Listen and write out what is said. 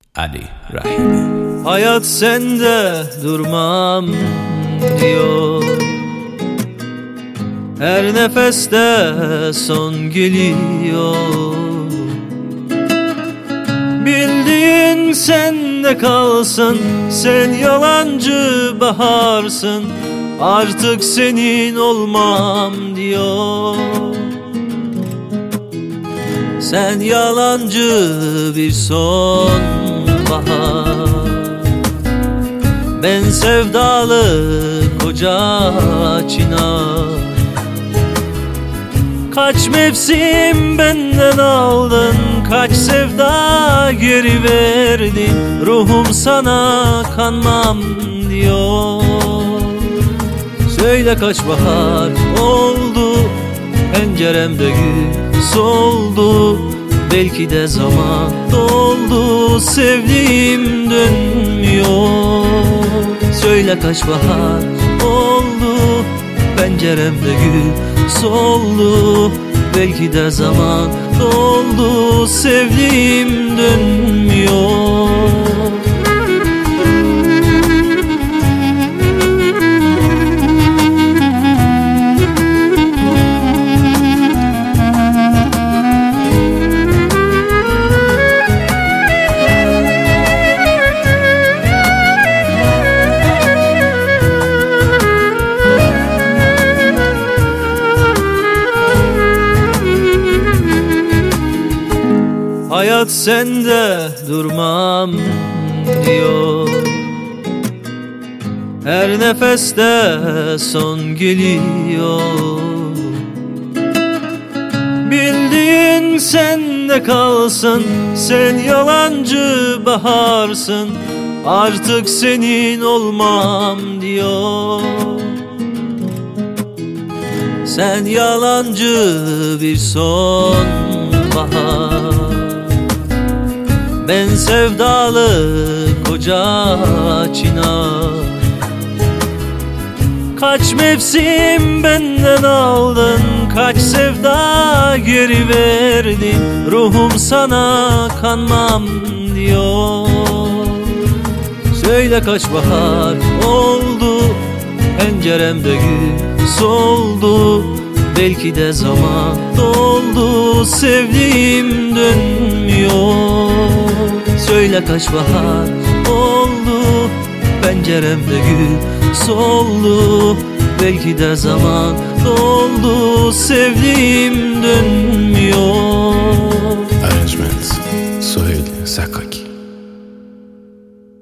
Ali Rahimi. Hayat sende durmam diyor, her nefeste son geliyor. Bildiğin sende kalsın, sen yalancı baharsın, artık senin olmam diyor. Sen yalancı bir sonbahar, ben sevdalı koca çınar. Kaç mevsim benden aldın, kaç sevda geri verdin, ruhum sana kanmam diyor. Söyle kaç bahar oldu, penceremde gül soldu, belki de zaman doldu, sevdiğim dönmüyor. Söyle kaç bahar oldu, penceremde gül soldu, belki de zaman doldu, sevdiğim dönmüyor. Hayat sende durmam diyor, her nefeste son geliyor. Bildiğin sende kalsın, sen yalancı baharsın, artık senin olmam diyor. Sen yalancı bir sonbahar, ben sevdalı koca çınar. Kaç mevsim benden aldın, kaç sevda geri verdin, ruhum sana kanmam diyor. Söyle kaç bahar oldu, penceremde gül soldu, belki de zaman doldu, sevdiğim dönmüyor. Söyle kaç bahar oldu, penceremde gül soldu, belki de zaman doldu, sevdiğim dönmüyor.